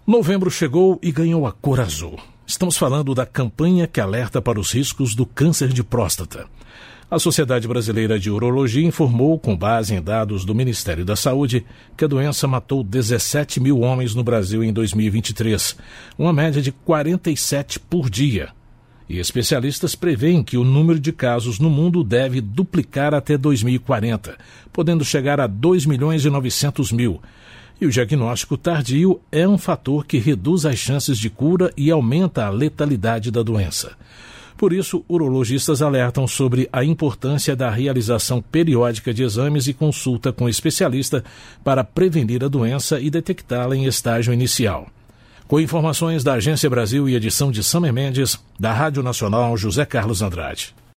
Novembro chegou e ganhou a cor azul. Estamos falando da campanha que alerta para os riscos do câncer de próstata. A Sociedade Brasileira de Urologia informou, com base em dados do Ministério da Saúde, que a doença matou 17 mil homens no Brasil em 2023, uma média de 47 por dia. E especialistas preveem que o número de casos no mundo deve duplicar até 2040, podendo chegar a 2.900.000. E o diagnóstico tardio é um fator que reduz as chances de cura e aumenta a letalidade da doença. Por isso, urologistas alertam sobre a importância da realização periódica de exames e consulta com especialista para prevenir a doença e detectá-la em estágio inicial. Com informações da Agência Brasil e edição de Samer Mendes, da Rádio Nacional José Carlos Andrade.